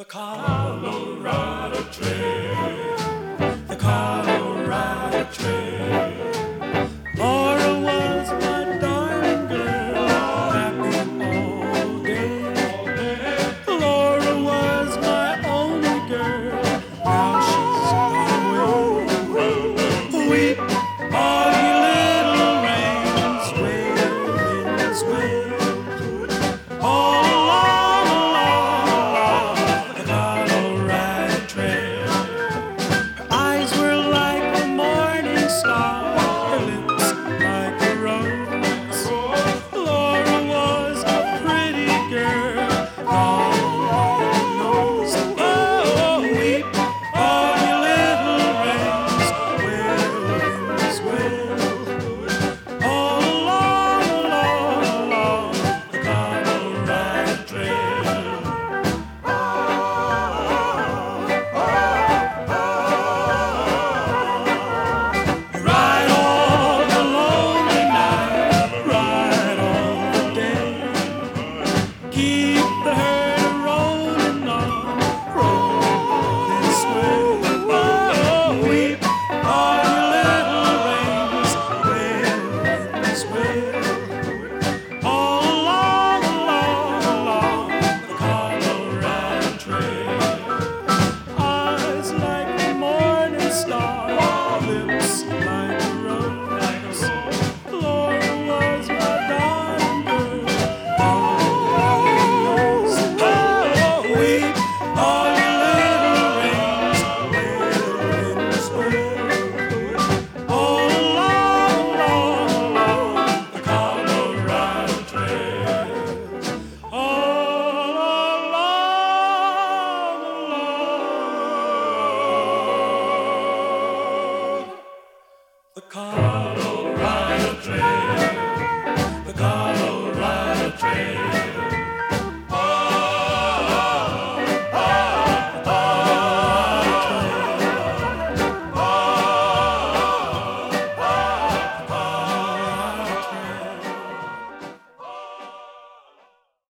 Colorado Trail, the Colorado Trail. Laura was my darling girl, happy all day. Laura was my only girl, now she's gone away. Weep, all you little rains, wail, winds, wail. All along the Colorado Trail. Her eyes were like the morning star, her lips like a rose. Laura was a pretty girl, God knows. Oh, weep, all you little rains, wail, winds, wail. All along the Colorado Trail. Ride all the lonely night, ride all the day. Keep the herd rolling on, rolling this way. Oh, weep, all you little rains, wail, winds, wail. All along the Colorado Trail. Eyes like the morning star, lips like a rose. Laura was my darling girl, God knows. Oh, weep, all you little rains, wail, winds, wail. All along the Colorado Trail. All along the Colorado